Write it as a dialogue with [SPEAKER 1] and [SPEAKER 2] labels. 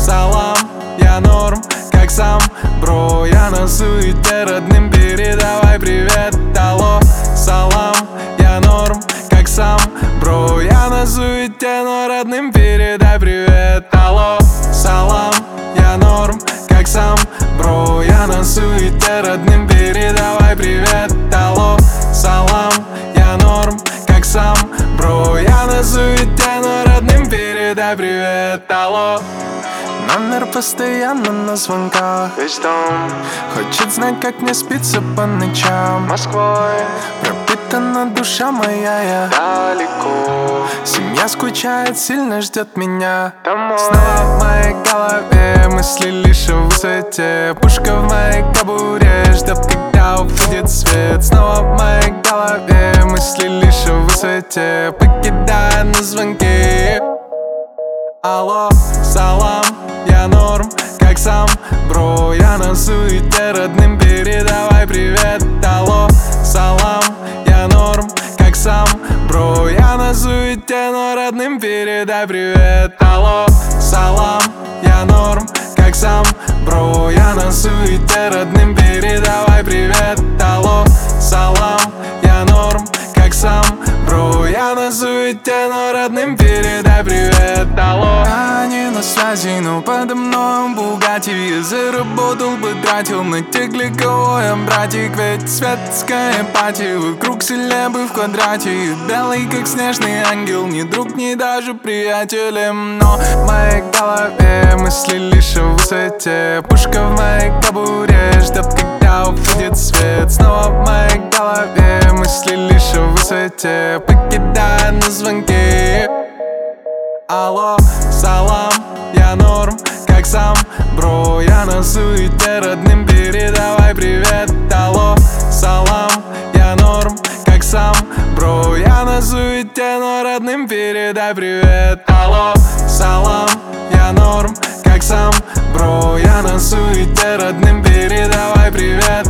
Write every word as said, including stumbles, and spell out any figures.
[SPEAKER 1] салам, я норм, как сам, бро. Я на суете, родным передавай привет. Алло, салам, я норм, как сам, бро. Я на суете, но родным передай привет. Алло, салам, я норм, как сам, бро. Я на суете, родным передавай привет. Алло, салам, я норм, как сам, бро. Я на суете, но родным передай привет. Алло. Номер постоянно на звонках.
[SPEAKER 2] Весь дом
[SPEAKER 1] хочет знать, как мне спится по ночам.
[SPEAKER 2] Москвой
[SPEAKER 1] пропитана душа моя, я
[SPEAKER 2] далеко.
[SPEAKER 1] Семья скучает, сильно ждет меня.
[SPEAKER 2] Домой.
[SPEAKER 1] Снова в моей голове мысли лишь о высоте. Пушка в моей кобуре ждет, когда уходит свет. Снова в моей голове мысли лишь о высоте. Покидая на звонки. Алло, салам, я норм, как сам, бро. Я на суете, родным передавай привет. Алло, салам, я норм, как сам, бро. Я на суете, но родным передай привет. Алло, салам, я норм, как сам, бро. Я на суете, родным передавай привет. Алло, салам, я норм, как сам, бро. Я на суете, но родным передай привет. Алло. Они на связи, но подо мной Бугатти. Я заработал, потратил на тех, для кого я братик. Ведь светская пати вокруг селебы в квадрате. И белый, как снежный ангел, ни друг, ни даже приятелем. Но в моей голове мысли лишь о высоте. Пушка в моей кобуре ждет, когда уходит свет. Снова в моей голове мысли лишь о высоте. Покидая на звонки. Алло, салам, я норм, как сам, бро. Я на суете, родным передавай привет. Алло, салам, я норм, как сам, бро. Я на суете, но родным передай привет. Алло, салам, я норм, как сам, бро. Я на суете, родным передавай привет.